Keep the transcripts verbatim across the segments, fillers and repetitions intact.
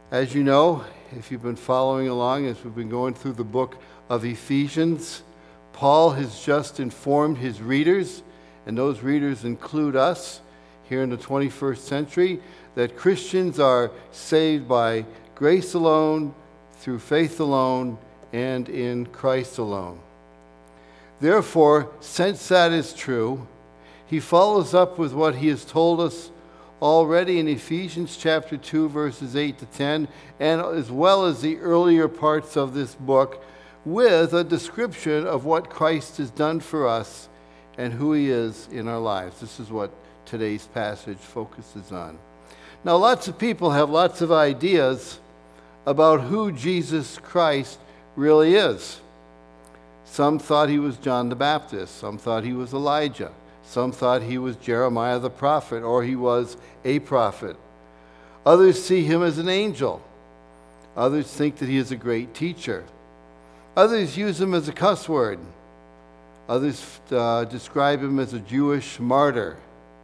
As you know, if you've been following along as we've been going through the book of Ephesians, Paul has just informed his readers, and those readers include us here in the twenty-first century, that Christians are saved by grace alone, through faith alone, and in Christ alone. Therefore, since that is true, he follows up with what he has told us already in Ephesians chapter two, verses eight to ten, and as well as the earlier parts of this book, with a description of what Christ has done for us and who he is in our lives. This is what today's passage focuses on. Now, lots of people have lots of ideas about who Jesus Christ really is. Some thought he was John the Baptist. Some thought he was Elijah. Some thought he was Jeremiah the prophet, or he was a prophet. Others see him as an angel. Others think that he is a great teacher. Others use him as a cuss word. Others uh, describe him as a Jewish martyr.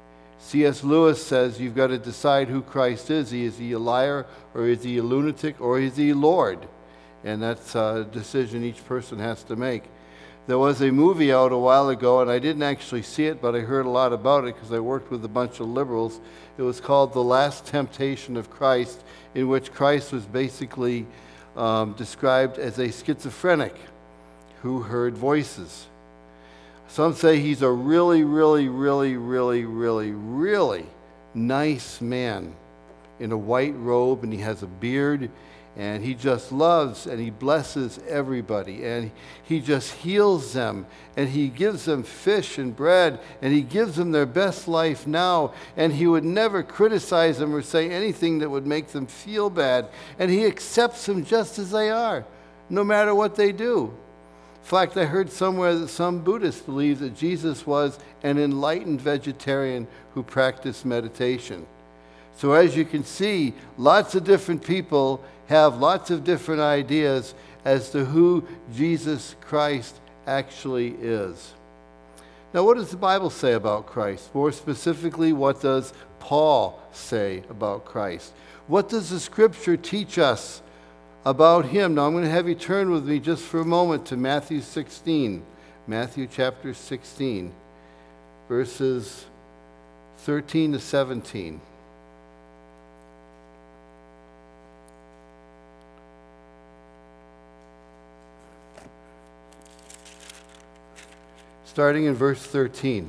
C S Lewis says you've got to decide who Christ is. Is he a liar, or is he a lunatic, or is he Lord? And that's a decision each person has to make. There was a movie out a while ago, and I didn't actually see it, but I heard a lot about it because I worked with a bunch of liberals. It was called The Last Temptation of Christ, in which Christ was basically um, described as a schizophrenic who heard voices. Some say he's a really, really, really, really, really, really nice man in a white robe, and he has a beard, and he just loves and he blesses everybody, and he just heals them, and he gives them fish and bread, and he gives them their best life now, and he would never criticize them or say anything that would make them feel bad, and he accepts them just as they are, no matter what they do. In fact, I heard somewhere that some Buddhists believe that Jesus was an enlightened vegetarian who practiced meditation. So as you can see, lots of different people have lots of different ideas as to who Jesus Christ actually is. Now, what does the Bible say about Christ? More specifically, what does Paul say about Christ? What does the Scripture teach us about him? Now, I'm going to have you turn with me just for a moment to Matthew sixteen. Matthew chapter sixteen, verses thirteen to seventeen. Starting in verse thirteen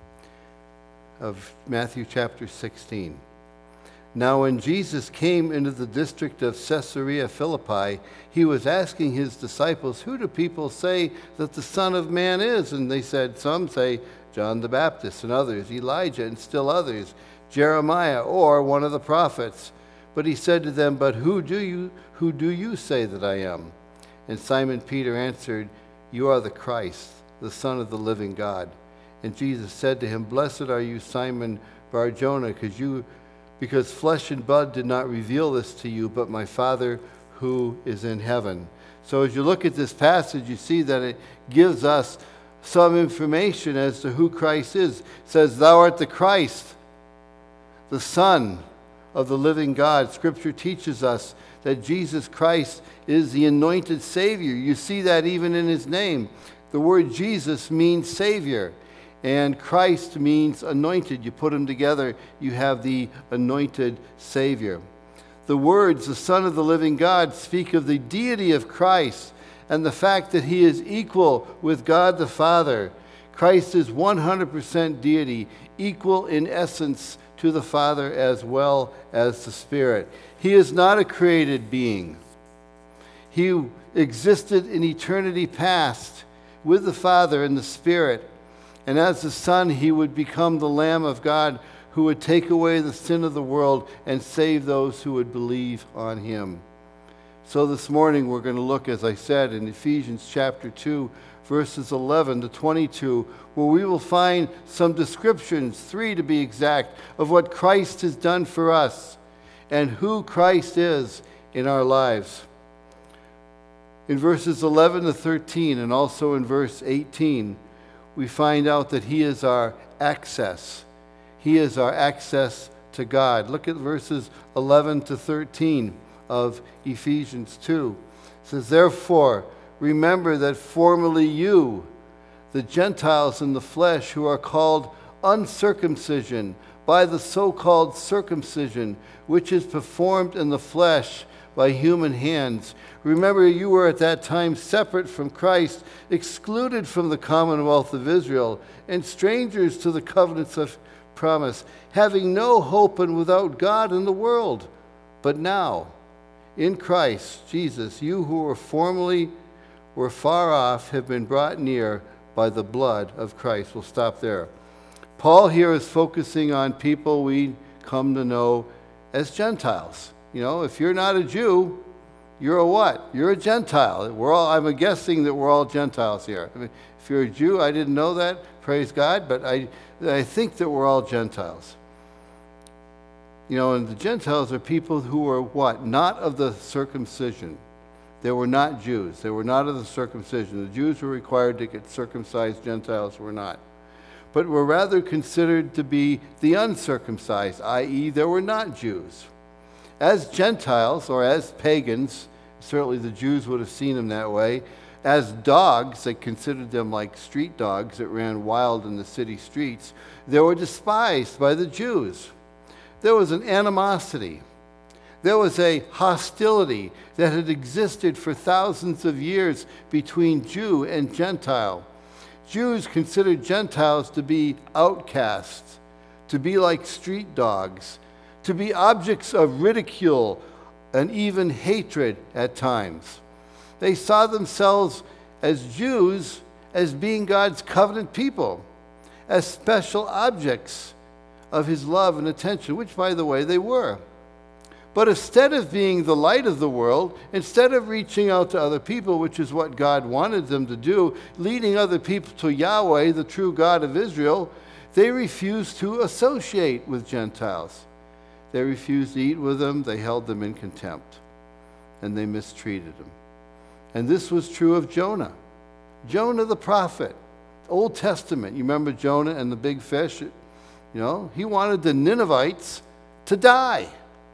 of Matthew chapter sixteen. Now when Jesus came into the district of Caesarea Philippi, he was asking his disciples, "Who do people say that the Son of Man is?" And they said, some say John the Baptist, and others Elijah, and still others Jeremiah, or one of the prophets. But he said to them, "But who do you who do you say that I am?" And Simon Peter answered, "You are the Christ, the Son of the living God." And Jesus said to him, "Blessed are you, Simon Bar-Jonah, because you because flesh and blood did not reveal this to you, but my Father who is in heaven." So as you look at this passage, you see that it gives us some information as to who Christ is. It says, "Thou art the Christ, the Son of the living God." Scripture teaches us that Jesus Christ is the anointed Savior. You see that even in his name. The word Jesus means Savior, and Christ means anointed. You put them together, you have the anointed Savior. The words, the Son of the living God, speak of the deity of Christ and the fact that he is equal with God the Father. Christ is one hundred percent deity, equal in essence to the Father as well as the Spirit. He is not a created being. He existed in eternity past with the Father and the Spirit. And as the Son, he would become the Lamb of God who would take away the sin of the world and save those who would believe on him. So this morning we're going to look, as I said, in Ephesians chapter two, verses eleven to twenty-two, where we will find some descriptions, three to be exact, of what Christ has done for us and who Christ is in our lives. In verses eleven to thirteen, and also in verse eighteen, we find out that he is our access. He is our access to God. Look at verses eleven to thirteen. of Ephesians two. It says, therefore, remember that formerly you, the Gentiles in the flesh, who are called uncircumcision by the so-called circumcision, which is performed in the flesh by human hands. Remember, you were at that time separate from Christ, excluded from the commonwealth of Israel, and strangers to the covenants of promise, having no hope and without God in the world. But now, in Christ Jesus, you who were formerly were far off have been brought near by the blood of Christ. We'll stop there. Paul here is focusing on people we come to know as Gentiles. You know, if you're not a Jew, you're a what? You're a Gentile. We're all, I'm guessing that we're all Gentiles here. I mean, if you're a Jew, I didn't know that, praise God, but I, I think that we're all Gentiles. You know, and the Gentiles are people who are what? Not of the circumcision. They were not Jews. They were not of the circumcision. The Jews were required to get circumcised. Gentiles were not. But were rather considered to be the uncircumcised, that is, they were not Jews. As Gentiles, or as pagans, certainly the Jews would have seen them that way, as dogs, they considered them like street dogs that ran wild in the city streets, they were despised by the Jews. There was an animosity. There was a hostility that had existed for thousands of years between Jew and Gentile. Jews considered Gentiles to be outcasts, to be like street dogs, to be objects of ridicule and even hatred at times. They saw themselves as Jews as being God's covenant people, as special objects of his love and attention, which, by the way, they were. But instead of being the light of the world, instead of reaching out to other people, which is what God wanted them to do, leading other people to Yahweh, the true God of Israel, they refused to associate with Gentiles. They refused to eat with them, they held them in contempt, and they mistreated them. And this was true of Jonah. Jonah the prophet, Old Testament. You remember Jonah and the big fish? You know, he wanted the Ninevites to die.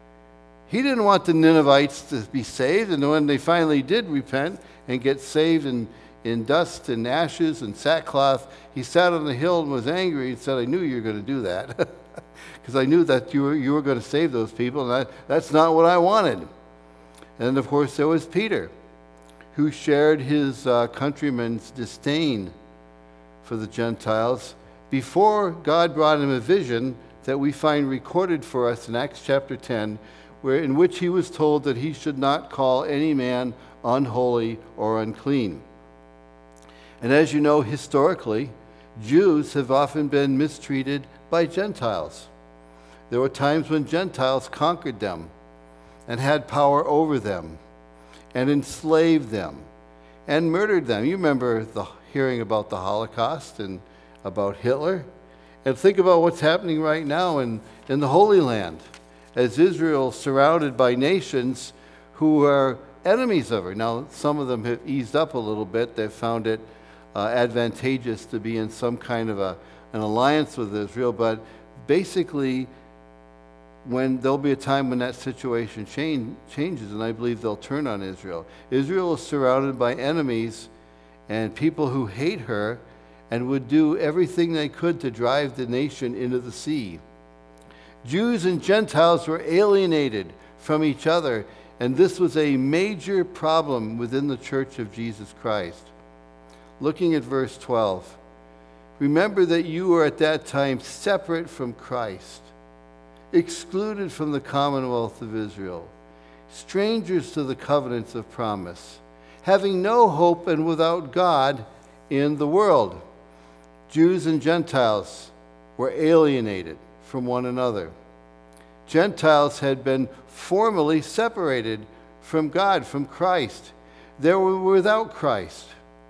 He didn't want the Ninevites to be saved, and when they finally did repent and get saved in, in dust and ashes and sackcloth, he sat on the hill and was angry and said, I knew you were going to do that, because I knew that you were, you were going to save those people, and I, that's not what I wanted. And of course, there was Peter, who shared his uh, countrymen's disdain for the Gentiles before God brought him a vision that we find recorded for us in Acts chapter ten, where in which he was told that he should not call any man unholy or unclean. And as you know, historically, Jews have often been mistreated by Gentiles. There were times when Gentiles conquered them and had power over them and enslaved them and murdered them. You remember the hearing about the Holocaust and about Hitler. And think about what's happening right now in, in the Holy Land, as Israel is surrounded by nations who are enemies of her. Now, some of them have eased up a little bit. They've found it uh, advantageous to be in some kind of a, an alliance with Israel, but basically, when there'll be a time when that situation change, changes, and I believe they'll turn on Israel. Israel is surrounded by enemies and people who hate her and would do everything they could to drive the nation into the sea. Jews and Gentiles were alienated from each other, and this was a major problem within the Church of Jesus Christ. Looking at verse twelve, remember that you were at that time separate from Christ, excluded from the commonwealth of Israel, strangers to the covenants of promise, having no hope and without God in the world. Jews and Gentiles were alienated from one another. Gentiles had been formally separated from God, from Christ. They were without Christ.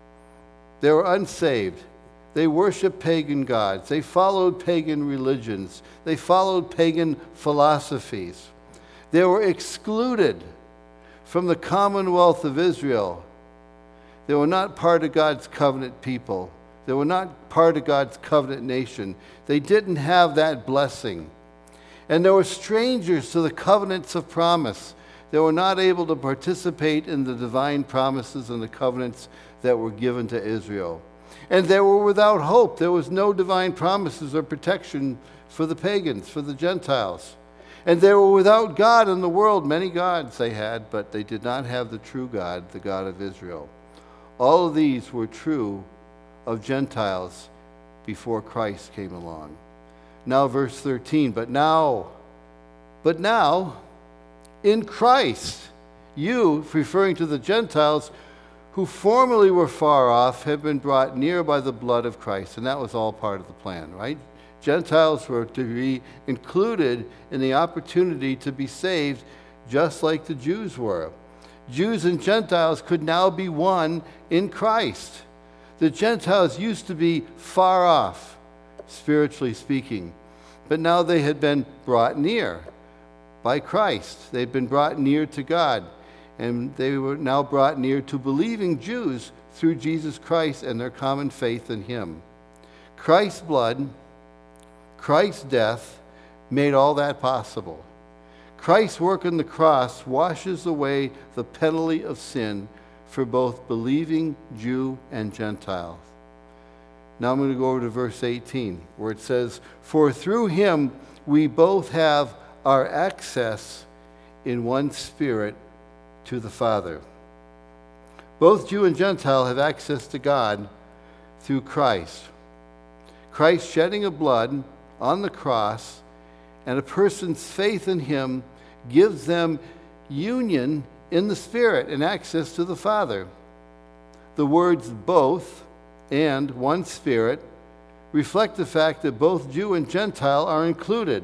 They were unsaved. They worshiped pagan gods. They followed pagan religions. They followed pagan philosophies. They were excluded from the commonwealth of Israel. They were not part of God's covenant people. They were not part of God's covenant nation. They didn't have that blessing. And they were strangers to the covenants of promise. They were not able to participate in the divine promises and the covenants that were given to Israel. And they were without hope. There was no divine promises or protection for the pagans, for the Gentiles. And they were without God in the world. Many gods they had, but they did not have the true God, the God of Israel. All of these were true of Gentiles before Christ came along. Now verse thirteen, but now, but now, in Christ, you, referring to the Gentiles, who formerly were far off, have been brought near by the blood of Christ. And that was all part of the plan, right? Gentiles were to be included in the opportunity to be saved just like the Jews were. Jews and Gentiles could now be one in Christ. The Gentiles used to be far off, spiritually speaking, but now they had been brought near by Christ. They'd been brought near to God, and they were now brought near to believing Jews through Jesus Christ and their common faith in Him. Christ's blood, Christ's death made all that possible. Christ's work on the cross washes away the penalty of sin for both believing Jew and Gentile. Now I'm going to go over to verse eighteen, where it says, "For through Him we both have our access in one Spirit to the Father." Both Jew and Gentile have access to God through Christ. Christ shedding of blood on the cross and a person's faith in Him gives them union in the Spirit and access to the Father. The words both and one Spirit reflect the fact that both Jew and Gentile are included.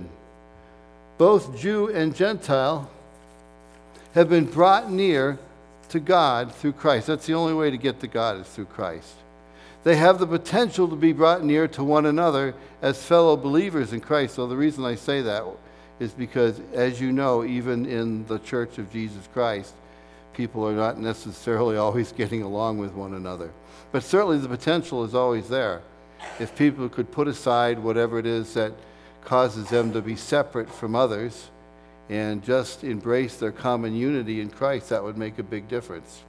Both Jew and Gentile have been brought near to God through Christ. That's the only way to get to God, is through Christ. They have the potential to be brought near to one another as fellow believers in Christ. So the reason I say that is because, as you know, even in the Church of Jesus Christ, people are not necessarily always getting along with one another. But certainly the potential is always there. If people could put aside whatever it is that causes them to be separate from others and just embrace their common unity in Christ, that would make a big difference.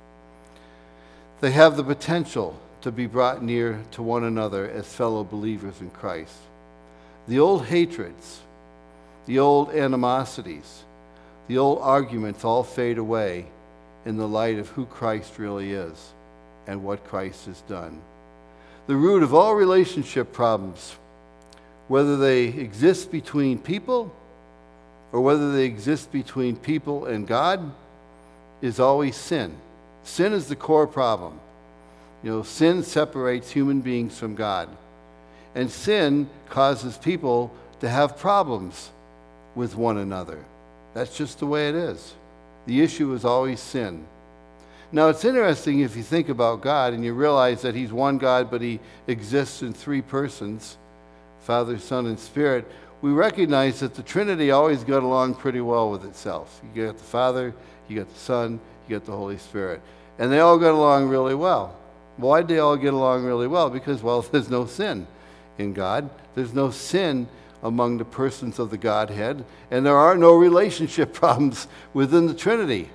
They have the potential to be brought near to one another as fellow believers in Christ. The old hatreds, the old animosities, the old arguments all fade away in the light of who Christ really is and what Christ has done. The root of all relationship problems, whether they exist between people or whether they exist between people and God, is always sin. Sin is the core problem. You know, sin separates human beings from God. And sin causes people to have problems with one another. That's just the way it is. The issue is always sin. Now, it's interesting if you think about God and you realize that He's one God, but He exists in three persons, Father, Son, and Spirit. We recognize that the Trinity always got along pretty well with itself. You got the Father, you got the Son, you got the Holy Spirit. And they all got along really well. Why did they all get along really well? Because, well, there's no sin in God. There's no sin among the persons of the Godhead. And there are no relationship problems within the Trinity.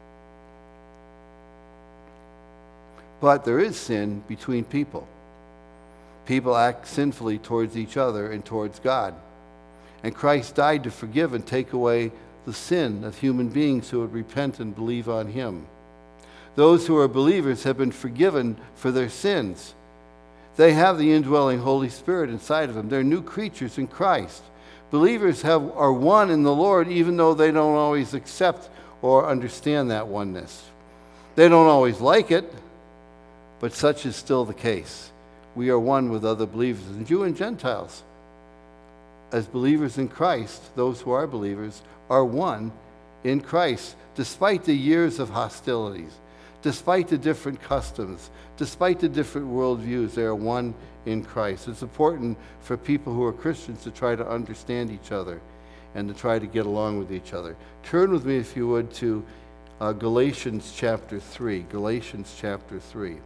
But there is sin between people. People act sinfully towards each other and towards God. And Christ died to forgive and take away the sin of human beings who would repent and believe on Him. Those who are believers have been forgiven for their sins. They have the indwelling Holy Spirit inside of them. They're new creatures in Christ. Believers have, are one in the Lord, even though they don't always accept or understand that oneness. They don't always like it, but such is still the case. We are one with other believers, and Jew and Gentiles. As believers in Christ, those who are believers are one in Christ, despite the years of hostilities, despite the different customs, despite the different worldviews. They are one in Christ. It's important for people who are Christians to try to understand each other and to try to get along with each other. Turn with me, if you would, to uh, Galatians chapter three. Galatians chapter three.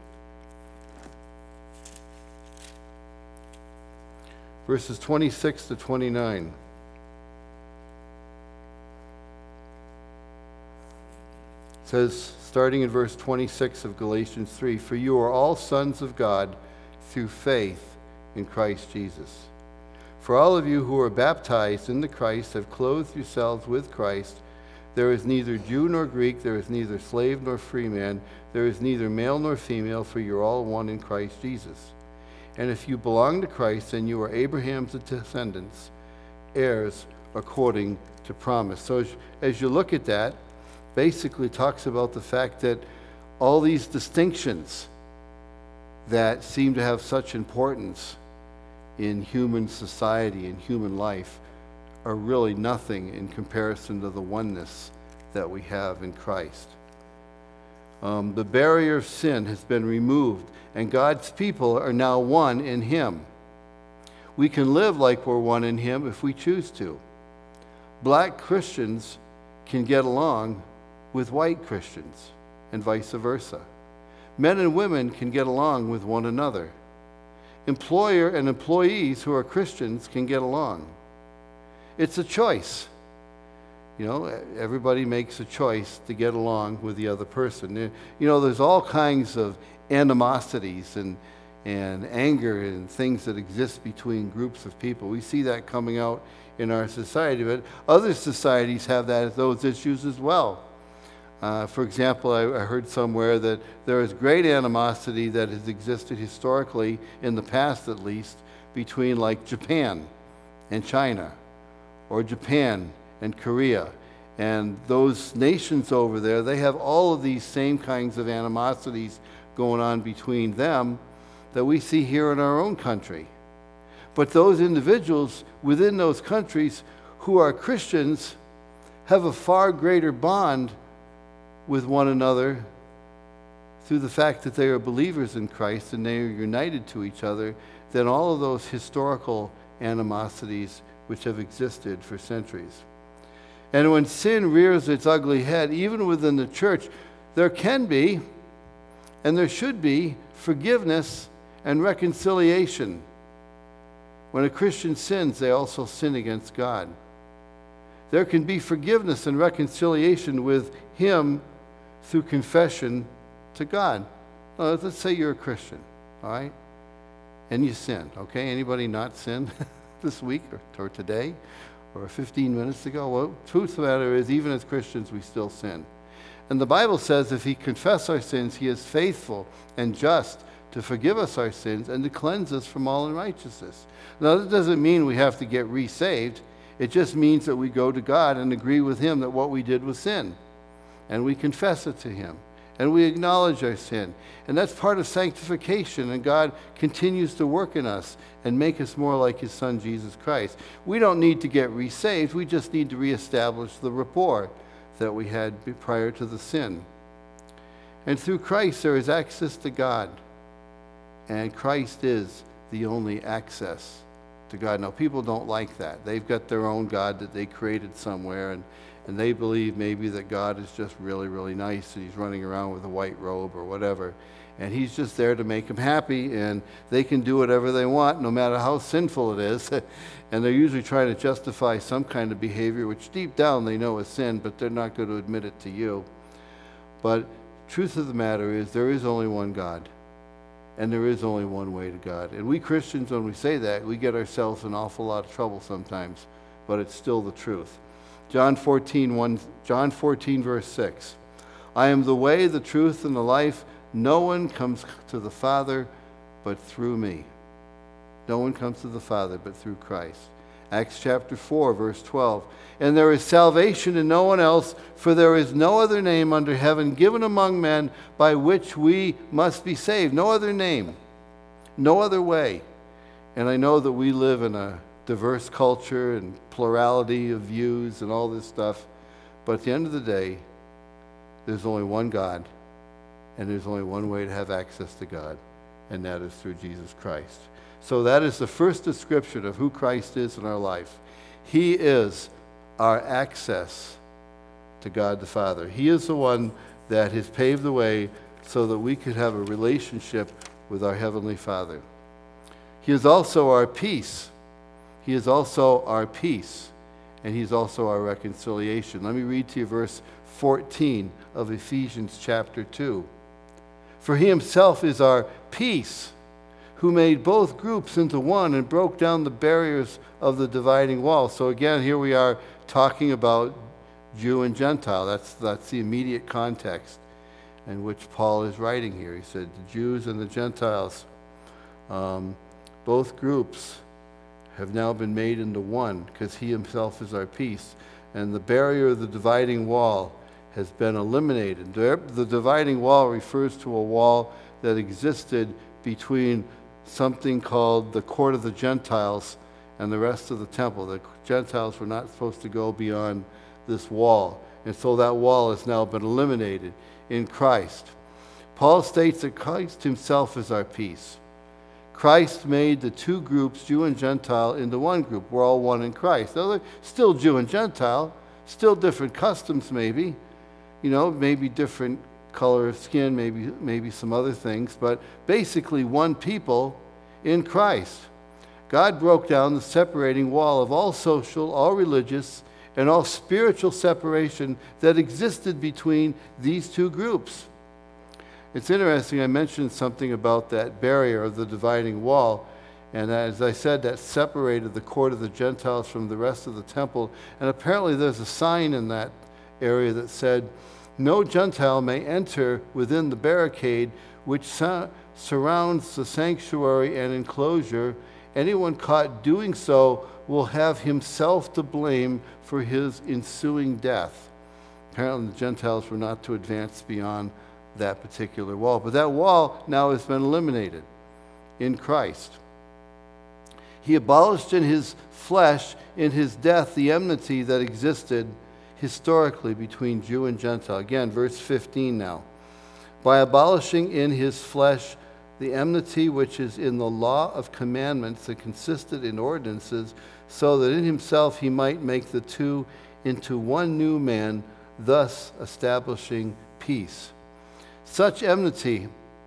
Verses twenty-six to twenty-nine. says, starting in verse twenty-six of Galatians three, "For you are all sons of God through faith in Christ Jesus. For all of you who are baptized into Christ have clothed yourselves with Christ. There is neither Jew nor Greek, there is neither slave nor free man, there is neither male nor female, for you're all one in Christ Jesus. And if you belong to Christ, then you are Abraham's descendants, heirs according to promise." So as, as you look at that, basically talks about the fact that all these distinctions that seem to have such importance in human society and human life are really nothing in comparison to the oneness that we have in Christ. Um, the barrier of sin has been removed, and God's people are now one in Him. We can live like we're one in Him if we choose to. Black Christians can get along with white Christians, and vice versa. Men and women can get along with one another. Employer and employees who are Christians can get along. It's a choice. You know, everybody makes a choice to get along with the other person. You know, there's all kinds of animosities and and anger and things that exist between groups of people. We see that coming out in our society, but other societies have that those issues as well. Uh, for example, I, I heard somewhere that there is great animosity that has existed historically, in the past at least, between like Japan and China, or Japan and Korea. And those nations over there, they have all of these same kinds of animosities going on between them that we see here in our own country. But those individuals within those countries who are Christians have a far greater bond with one another through the fact that they are believers in Christ and they are united to each other than all of those historical animosities which have existed for centuries. And when sin rears its ugly head, even within the church, there can be and there should be forgiveness and reconciliation. When a Christian sins, they also sin against God. There can be forgiveness and reconciliation with Him through confession to God. Now, let's say you're a Christian, all right? And you sin, okay? Anybody not sin this week or, or today or fifteen minutes ago? Well, the truth of the matter is, even as Christians, we still sin. And the Bible says if we confess our sins, He is faithful and just to forgive us our sins and to cleanse us from all unrighteousness. Now, that doesn't mean we have to get re-saved. It just means that we go to God and agree with Him that what we did was sin. And we confess it to Him. And we acknowledge our sin. And that's part of sanctification. And God continues to work in us and make us more like His Son, Jesus Christ. We don't need to get re-saved. We just need to reestablish the rapport that we had prior to the sin. And through Christ, there is access to God. And Christ is the only access to God. Now, people don't like that. They've got their own God that they created somewhere, and, and they believe maybe that God is just really, really nice, and He's running around with a white robe or whatever, and He's just there to make them happy, and they can do whatever they want, no matter how sinful it is. And they're usually trying to justify some kind of behavior, which deep down they know is sin, but they're not going to admit it to you. But truth of the matter is, there is only one God. And there is only one way to God. And we Christians, when we say that, we get ourselves in an awful lot of trouble sometimes, but it's still the truth. John fourteen, one, John fourteen, verse six. "I am the way, the truth, and the life. No one comes to the Father but through me." No one comes to the Father but through Christ. Acts chapter four, verse twelve. "And there is salvation in no one else, for there is no other name under heaven given among men by which we must be saved." No other name. No other way. And I know that we live in a diverse culture and plurality of views and all this stuff. But at the end of the day, there's only one God. And there's only one way to have access to God. And that is through Jesus Christ. So that is the first description of who Christ is in our life. He is our access to God the Father. He is the one that has paved the way so that we could have a relationship with our Heavenly Father. He is also our peace. He is also our peace. And He's also our reconciliation. Let me read to you verse fourteen of Ephesians chapter two. For he himself is our peace, who made both groups into one and broke down the barriers of the dividing wall. So again, here we are talking about Jew and Gentile. That's, that's the immediate context in which Paul is writing here. He said the Jews and the Gentiles, um, both groups have now been made into one because he himself is our peace. And the barrier of the dividing wall has been eliminated. The dividing wall refers to a wall that existed between something called the court of the Gentiles and the rest of the temple. The Gentiles were not supposed to go beyond this wall. And so that wall has now been eliminated in Christ. Paul states that Christ himself is our peace. Christ made the two groups, Jew and Gentile, into one group. We're all one in Christ. Now, they're still Jew and Gentile, still different customs maybe, you know, maybe different color of skin, maybe maybe some other things, but basically one people in Christ. God broke down the separating wall of all social, all religious, and all spiritual separation that existed between these two groups. It's interesting, I mentioned something about that barrier of the dividing wall, and as I said, that separated the court of the Gentiles from the rest of the temple, and apparently there's a sign in that area that said, "No Gentile may enter within the barricade which su- surrounds the sanctuary and enclosure. Anyone caught doing so will have himself to blame for his ensuing death." Apparently the Gentiles were not to advance beyond that particular wall. But that wall now has been eliminated in Christ. He abolished in his flesh, in his death, the enmity that existed historically between Jew and Gentile. Again, verse fifteen now. By abolishing in his flesh the enmity which is in the law of commandments that consisted in ordinances, so that in himself he might make the two into one new man, thus establishing peace. Such enmity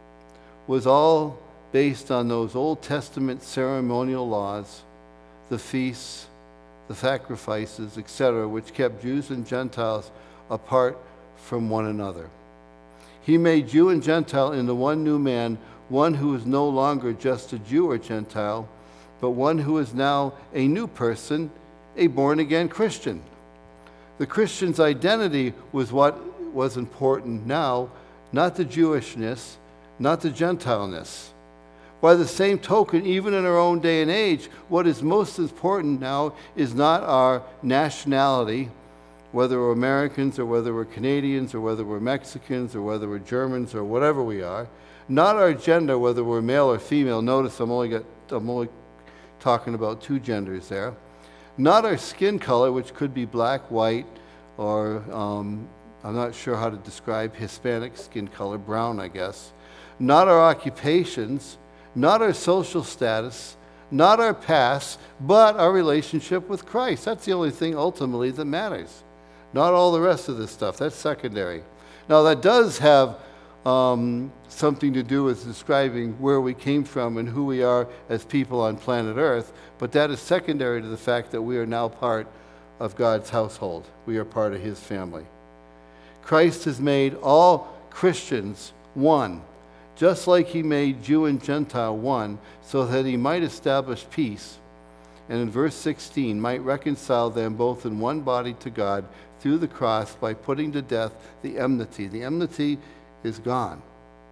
was all based on those Old Testament ceremonial laws, the feasts, the sacrifices, et cetera, which kept Jews and Gentiles apart from one another. He made Jew and Gentile into one new man, one who is no longer just a Jew or Gentile, but one who is now a new person, a born-again Christian. The Christian's identity was what was important now, not the Jewishness, not the Gentileness. By the same token, even in our own day and age, what is most important now is not our nationality, whether we're Americans or whether we're Canadians or whether we're Mexicans or whether we're Germans or whatever we are, not our gender, whether we're male or female. Notice I'm only, got, I'm only talking about two genders there. Not our skin color, which could be black, white, or um, I'm not sure how to describe Hispanic skin color, brown, I guess. Not our occupations, not our social status, not our past, but our relationship with Christ. That's the only thing ultimately that matters. Not all the rest of this stuff. That's secondary. Now, that does have um, something to do with describing where we came from and who we are as people on planet Earth, but that is secondary to the fact that we are now part of God's household. We are part of his family. Christ has made all Christians one, just like he made Jew and Gentile one, so that he might establish peace, and in verse sixteen, might reconcile them both in one body to God through the cross by putting to death the enmity. The enmity is gone.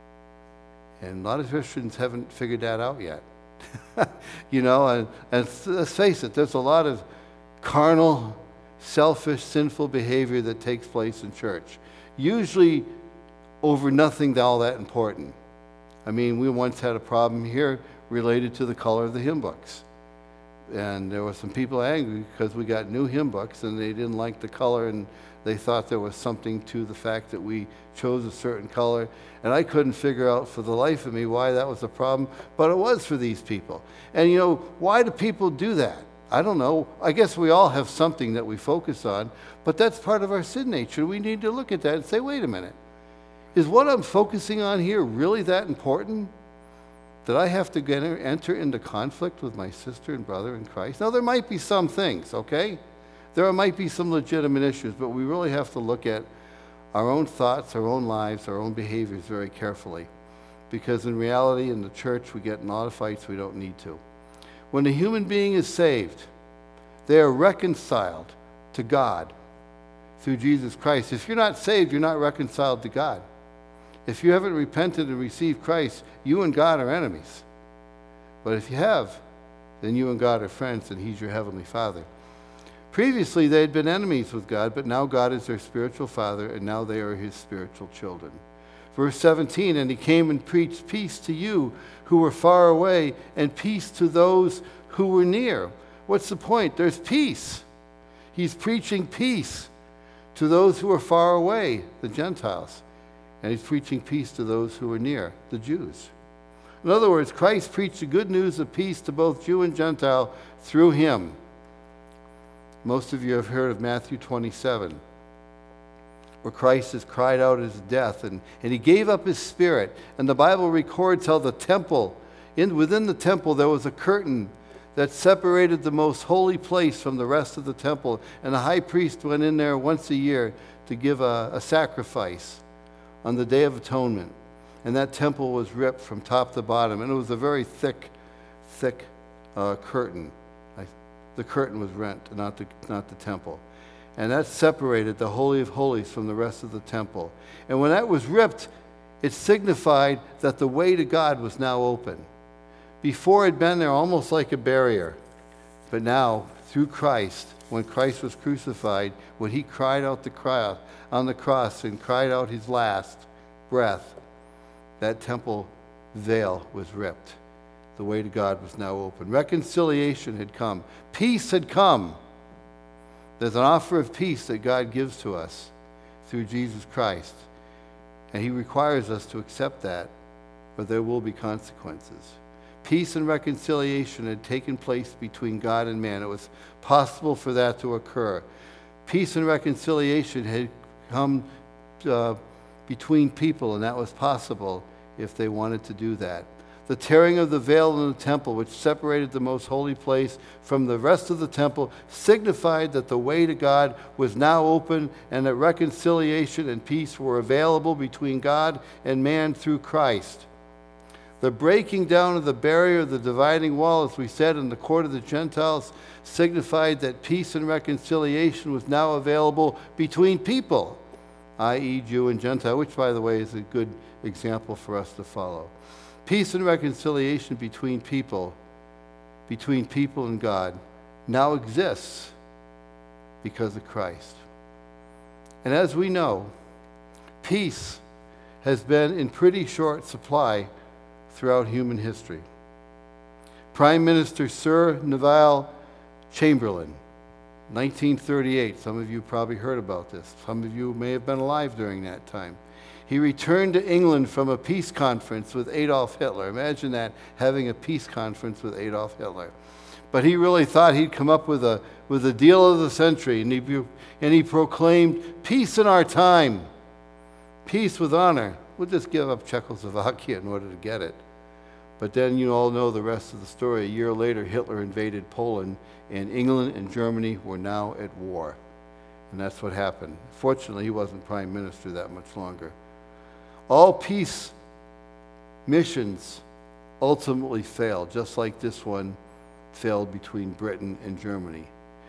And a lot of Christians haven't figured that out yet. you know, and, and let's face it, there's a lot of carnal, selfish, sinful behavior that takes place in church, usually over nothing all that important. I mean, we once had a problem here related to the color of the hymn books. And there were some people angry because we got new hymn books and they didn't like the color, and they thought there was something to the fact that we chose a certain color. And I couldn't figure out for the life of me why that was a problem, but it was for these people. And you know, why do people do that? I don't know. I guess we all have something that we focus on, but that's part of our sin nature. We need to look at that and say, wait a minute. Is what I'm focusing on here really that important that I have to get, enter into conflict with my sister and brother in Christ? Now, there might be some things, okay? There might be some legitimate issues, but we really have to look at our own thoughts, our own lives, our own behaviors very carefully. Because in reality, in the church, we get in a lot of fights we don't need to. When a human being is saved, they are reconciled to God through Jesus Christ. If you're not saved, you're not reconciled to God. If you haven't repented and received Christ, you and God are enemies. But if you have, then you and God are friends, and He's your Heavenly Father. Previously, they had been enemies with God, but now God is their spiritual Father, and now they are His spiritual children. Verse seventeen, and He came and preached peace to you who were far away, and peace to those who were near. What's the point? There's peace. He's preaching peace to those who are far away, the Gentiles. And He's preaching peace to those who are near, the Jews. In other words, Christ preached the good news of peace to both Jew and Gentile through Him. Most of you have heard of Matthew twenty-seven, where Christ has cried out His death, and, and He gave up His Spirit. And the Bible records how the temple, in, within the temple there was a curtain that separated the most holy place from the rest of the temple. And the high priest went in there once a year to give a, a sacrifice on the Day of Atonement. And that temple was ripped from top to bottom. And it was a very thick, thick uh, curtain. I, the curtain was rent, not the, not the temple. And that separated the Holy of Holies from the rest of the temple. And when that was ripped, it signified that the way to God was now open. Before it had been there almost like a barrier. But now, through Christ, when Christ was crucified, when He cried out the cry on the cross and cried out His last breath, that temple veil was ripped. The way to God was now open. Reconciliation had come. Peace had come. There's an offer of peace that God gives to us through Jesus Christ. And He requires us to accept that, but there will be consequences. Peace and reconciliation had taken place between God and man. It was possible for that to occur. Peace and reconciliation had come uh, between people, and that was possible if they wanted to do that. The tearing of the veil in the temple, which separated the most holy place from the rest of the temple, signified that the way to God was now open and that reconciliation and peace were available between God and man through Christ. The breaking down of the barrier, the dividing wall, as we said, in the court of the Gentiles, signified that peace and reconciliation was now available between people, that is, Jew and Gentile, which, by the way, is a good example for us to follow. Peace and reconciliation between people, between people and God, now exists because of Christ. And as we know, peace has been in pretty short supply throughout human history. Prime Minister Sir Neville Chamberlain, nineteen thirty-eight. Some of you probably heard about this. Some of you may have been alive during that time. He returned to England from a peace conference with Adolf Hitler. Imagine that, having a peace conference with Adolf Hitler. But he really thought he'd come up with a, with a deal of the century, and he, and he proclaimed, "Peace in our time, peace with honor." We'll just give up Czechoslovakia in order to get it. But then you all know the rest of the story. A year later, Hitler invaded Poland, and England and Germany were now at war. And that's what happened. Fortunately, he wasn't prime minister that much longer. All peace missions ultimately failed, just like this one failed between Britain and Germany.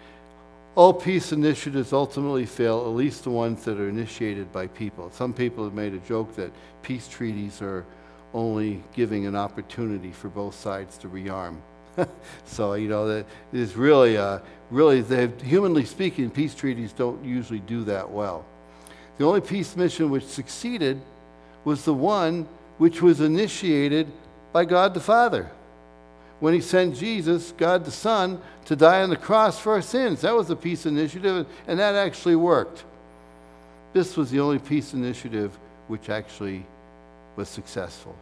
All peace initiatives ultimately fail, at least the ones that are initiated by people. Some people have made a joke that peace treaties are only giving an opportunity for both sides to rearm. So, you know, that is really, uh, really, humanly speaking, peace treaties don't usually do that well. The only peace mission which succeeded was the one which was initiated by God the Father, when He sent Jesus, God the Son, to die on the cross for our sins. That was a peace initiative, and that actually worked. This was the only peace initiative which actually was successful.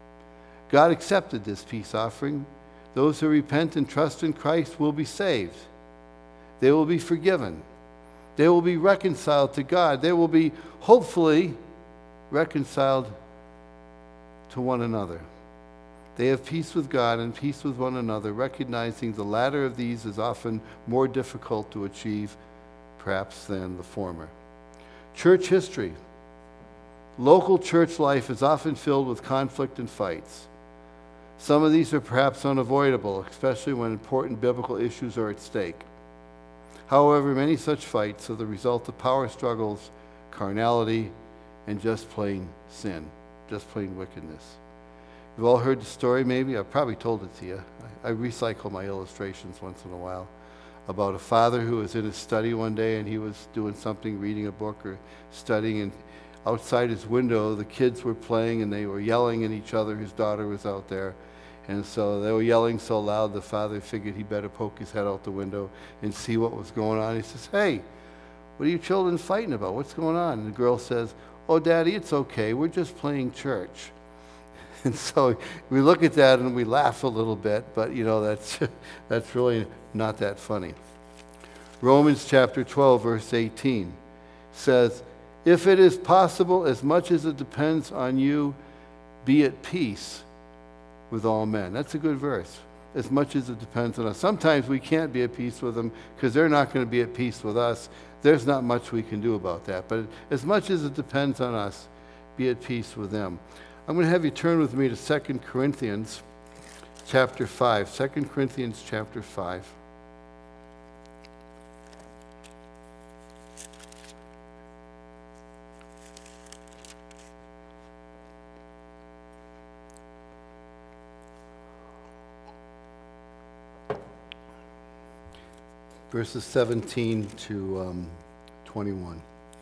God accepted this peace offering. Those who repent and trust in Christ will be saved. They will be forgiven. They will be reconciled to God. They will be, hopefully, reconciled to one another. They have peace with God and peace with one another, recognizing the latter of these is often more difficult to achieve, perhaps, than the former. Church history Local church life is often filled with conflict and fights. Some of these are perhaps unavoidable, especially when important biblical issues are at stake. However, many such fights are the result of power struggles, carnality, and just plain sin, just plain wickedness. You've all heard the story, maybe. I've probably told it to you. I, I recycle my illustrations once in a while about a father who was in his study one day and he was doing something, reading a book or studying, and outside his window the kids were playing and they were yelling at each other. His daughter was out there. And so they were yelling so loud, the father figured he better poke his head out the window and see what was going on. He says, "Hey, what are you children fighting about? What's going on?" And the girl says, "Oh, Daddy, it's okay. We're just playing church." And so we look at that and we laugh a little bit, but you know, that's, that's really not that funny. Romans chapter twelve, verse eighteen says, "If it is possible, as much as it depends on you, be at peace with all men." That's a good verse. As much as it depends on us. Sometimes we can't be at peace with them because they're not going to be at peace with us. There's not much we can do about that. But as much as it depends on us, be at peace with them. I'm going to have you turn with me to Second Corinthians chapter five. Second Corinthians chapter five. Verses seventeen to um, twenty-one.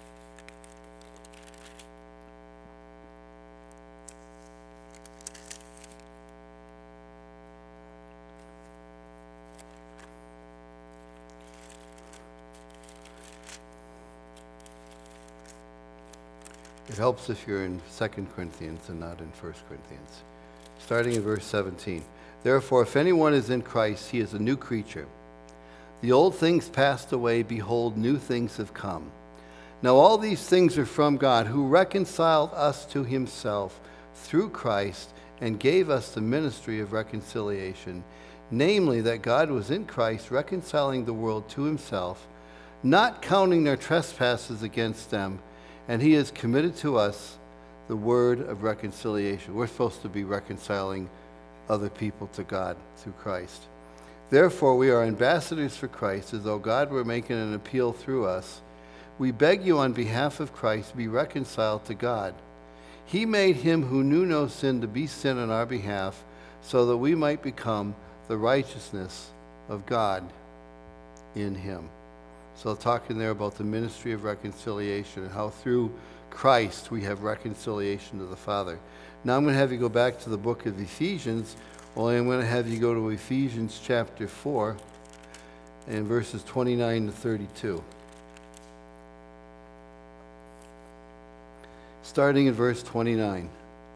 It helps if you're in Second Corinthians and not in First Corinthians. Starting in verse seventeen. "Therefore, if anyone is in Christ, he is a new creature. The old things passed away, behold, new things have come. Now all these things are from God, who reconciled us to himself through Christ and gave us the ministry of reconciliation, namely that God was in Christ reconciling the world to himself, not counting their trespasses against them, and he has committed to us the word of reconciliation." We're supposed to be reconciling other people to God through Christ. "Therefore, we are ambassadors for Christ, as though God were making an appeal through us. We beg you on behalf of Christ, be reconciled to God. He made him who knew no sin to be sin on our behalf, so that we might become the righteousness of God in him." So talking there about the ministry of reconciliation and how through Christ we have reconciliation to the Father. Now I'm going to have you go back to the book of Ephesians. Only I'm going to have you go to Ephesians chapter four and verses twenty-nine to thirty-two. Starting in verse twenty-nine.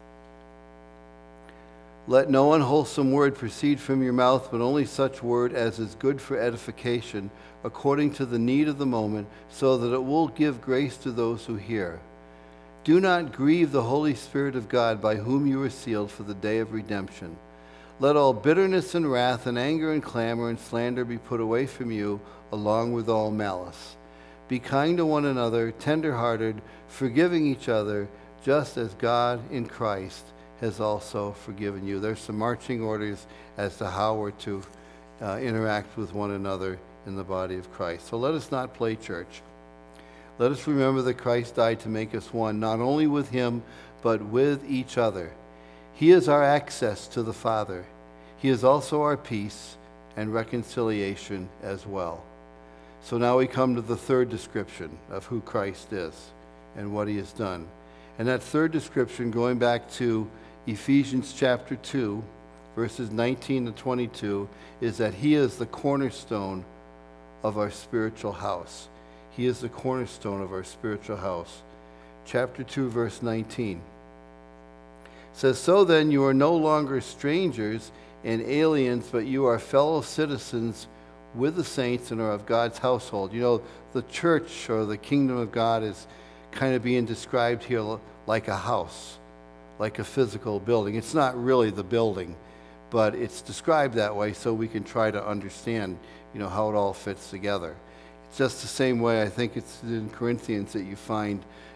"Let no unwholesome word proceed from your mouth, but only such word as is good for edification, according to the need of the moment, so that it will give grace to those who hear. Do not grieve the Holy Spirit of God, by whom you were sealed for the day of redemption. Let all bitterness and wrath and anger and clamor and slander be put away from you, along with all malice. Be kind to one another, tender-hearted, forgiving each other, just as God in Christ has also forgiven you." There's some marching orders as to how we're to uh, interact with one another in the body of Christ. So let us not play church. Let us remember that Christ died to make us one, not only with him, but with each other. He is our access to the Father. He is also our peace and reconciliation as well. So now we come to the third description of who Christ is and what he has done. And that third description, going back to Ephesians chapter two, verses nineteen to twenty-two, is that he is the cornerstone of our spiritual house. He is the cornerstone of our spiritual house. Chapter two, verse nineteen says, "So then you are no longer strangers and aliens, but you are fellow citizens with the saints and are of God's household." You know, the church or the kingdom of God is kind of being described here like a house, like a physical building. It's not really the building, but it's described that way so we can try to understand, you know, how it all fits together. It's just the same way I think it's in Corinthians that you find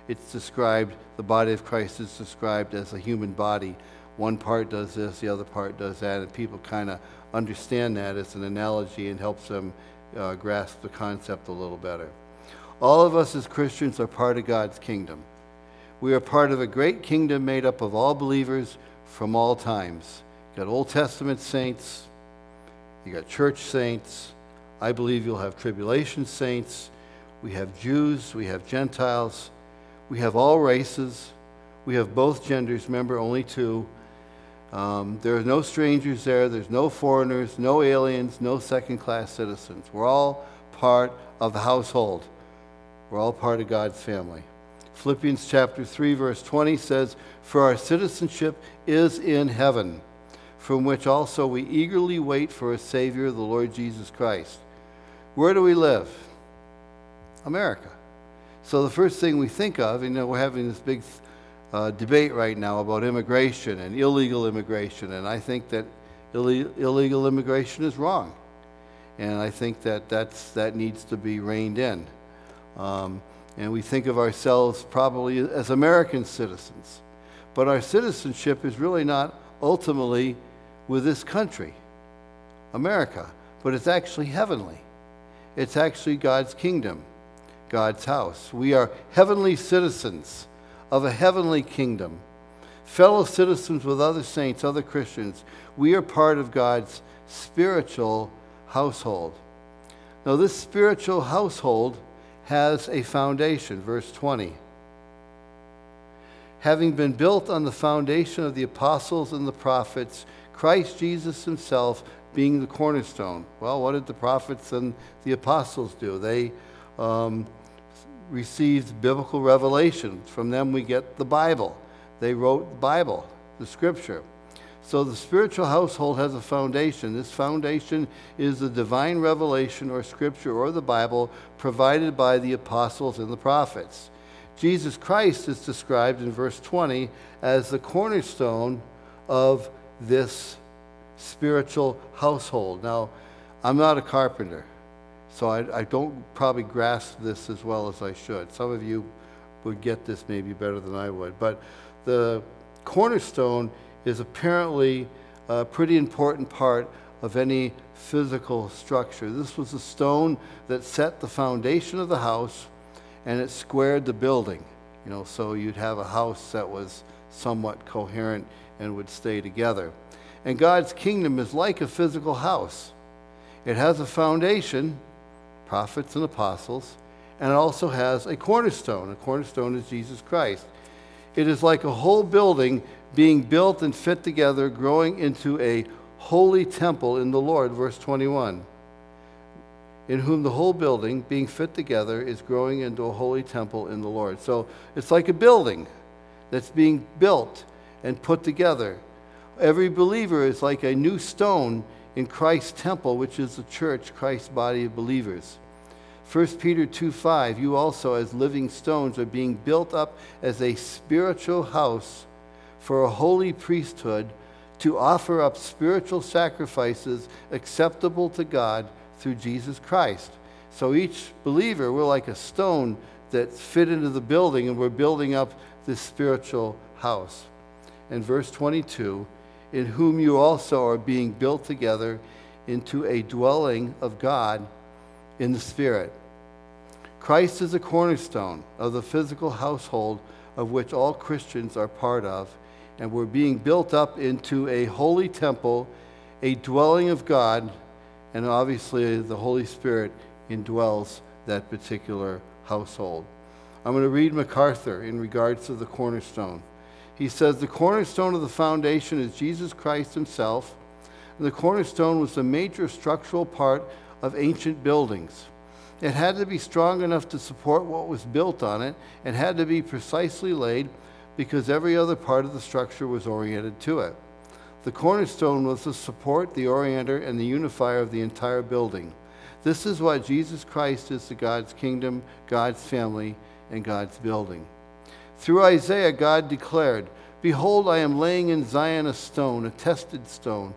it's described, the body of Christ is described as a human body. One part does this, the other part does that, and people kind of understand that as an analogy and helps them uh, grasp the concept a little better. All of us as Christians are part of God's kingdom. We are part of a great kingdom made up of all believers from all times. You got Old Testament saints, you got church saints. I believe you'll have tribulation saints. We have Jews, we have Gentiles, we have all races, we have both genders, remember, only two. Um, there are no strangers there, there's no foreigners, no aliens, no second-class citizens. We're all part of the household. We're all part of God's family. Philippians chapter three, verse twenty says, "For our citizenship is in heaven, from which also we eagerly wait for a Savior, the Lord Jesus Christ." Where do we live? America. So the first thing we think of, you know, we're having this big uh, debate right now about immigration and illegal immigration, and I think that ille- illegal immigration is wrong. And I think that that's, that needs to be reined in. Um, and we think of ourselves probably as American citizens. But our citizenship is really not ultimately with this country, America, but it's actually heavenly. It's actually God's kingdom, God's house. We are heavenly citizens of a heavenly kingdom, fellow citizens with other saints, other Christians. We are part of God's spiritual household. Now, this spiritual household has a foundation, verse twenty. "Having been built on the foundation of the apostles and the prophets, Christ Jesus himself being the cornerstone." Well, what did the prophets and the apostles do? They um, received biblical revelation. From them we get the Bible. They wrote the Bible, the Scripture. So the spiritual household has a foundation. This foundation is the divine revelation or Scripture or the Bible provided by the apostles and the prophets. Jesus Christ is described in verse twenty as the cornerstone of this spiritual household. Now, I'm not a carpenter, so I, I don't probably grasp this as well as I should. Some of you would get this maybe better than I would. But the cornerstone is apparently a pretty important part of any physical structure. This was the stone that set the foundation of the house, and it squared the building. You know, so you'd have a house that was somewhat coherent and would stay together. And God's kingdom is like a physical house. It has a foundation, prophets and apostles, and it also has a cornerstone. A cornerstone is Jesus Christ. It is like a whole building being built and fit together, growing into a holy temple in the Lord, verse twenty-one. "In whom the whole building, being fit together, is growing into a holy temple in the Lord." So it's like a building that's being built and put together. Every believer is like a new stone in Christ's temple, which is the church, Christ's body of believers. First Peter two five, "You also as living stones are being built up as a spiritual house for a holy priesthood, to offer up spiritual sacrifices acceptable to God through Jesus Christ." So each believer, we're like a stone that's fit into the building, and we're building up this spiritual house. And verse twenty-two, "In whom you also are being built together into a dwelling of God in the Spirit." Christ is a cornerstone of the physical household of which all Christians are part of, and we're being built up into a holy temple, a dwelling of God, and obviously the Holy Spirit indwells that particular household. I'm going to read MacArthur in regards to the cornerstone. He says, "The cornerstone of the foundation is Jesus Christ himself. And the cornerstone was a major structural part of ancient buildings. It had to be strong enough to support what was built on it, and had to be precisely laid because every other part of the structure was oriented to it. The cornerstone was the support, the orienter, and the unifier of the entire building. This is what Jesus Christ is to God's kingdom, God's family, and God's building. Through Isaiah, God declared, 'Behold, I am laying in Zion a stone, a tested stone,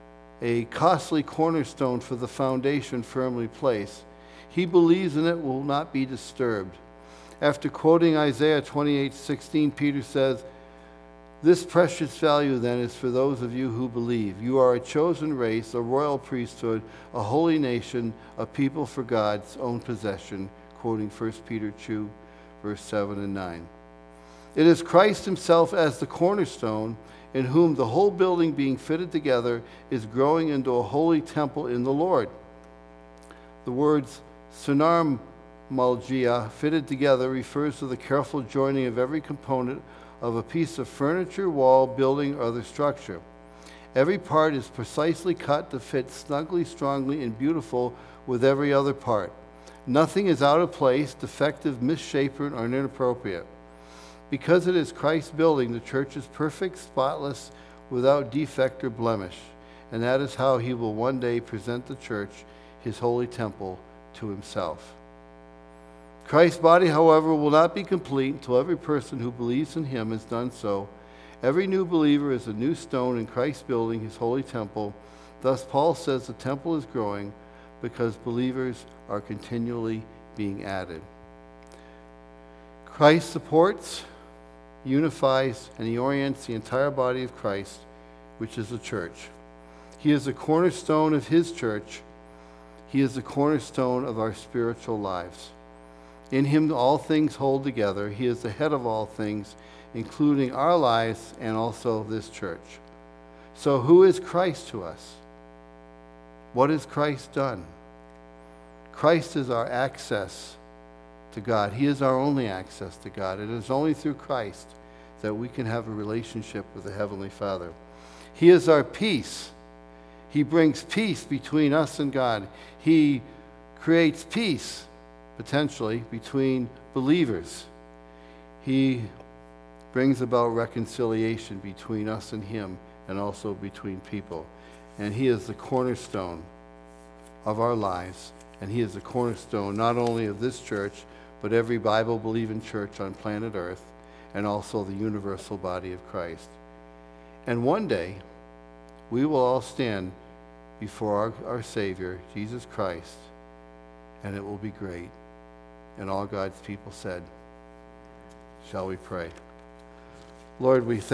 a costly cornerstone for the foundation firmly placed. He believes in it will not be disturbed. After quoting Isaiah twenty-eight sixteen, Peter says, "This precious value then is for those of you who believe. You are a chosen race, a royal priesthood, a holy nation, a people for God's own possession," quoting First Peter two, verse seven and nine. It is Christ himself as the cornerstone, in whom the whole building being fitted together is growing into a holy temple in the Lord. The words synarmalgia, fitted together, refers to the careful joining of every component of a piece of furniture, wall, building, or other structure. Every part is precisely cut to fit snugly, strongly, and beautiful with every other part. Nothing is out of place, defective, misshapen, or inappropriate. Because it is Christ's building, the church is perfect, spotless, without defect or blemish. And that is how he will one day present the church, his holy temple, to himself. Christ's body, however, will not be complete until every person who believes in him has done so. Every new believer is a new stone in Christ's building, his holy temple. Thus, Paul says the temple is growing because believers are continually being added. Christ supports, unifies, and he orients the entire body of Christ, which is the church. He is the cornerstone of his church. He is the cornerstone of our spiritual lives. In him all things hold together. He is the head of all things, including our lives and also this church. So who is Christ to us? What has Christ done? Christ is our access to God. He is our only access to God. It is only through Christ that we can have a relationship with the Heavenly Father. He is our peace. He brings peace between us and God. He creates peace, potentially, between believers. He brings about reconciliation between us and him, and also between people. And he is the cornerstone of our lives. And he is the cornerstone not only of this church, but every Bible-believing church on planet Earth, and also the universal body of Christ. And one day, we will all stand before our, our Savior, Jesus Christ, and it will be great. And all God's people said, shall we pray? Lord, we thank